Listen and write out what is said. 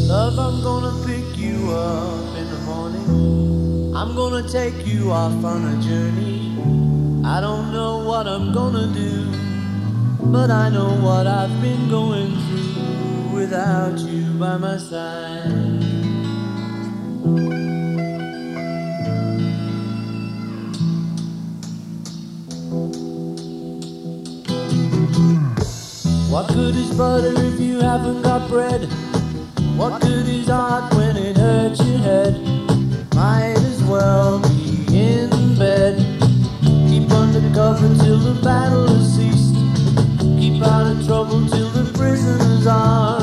Love, I'm gonna pick you up in the morning. I'm gonna take you off on a journey. I don't know what I'm gonna do, but I know what I've been going through without you by my side. What good is butter if you haven't got bread? What good is art when it hurts your head? Might as well be in bed. Keep under cover till the battle has ceased. Keep out of trouble till the prisoners are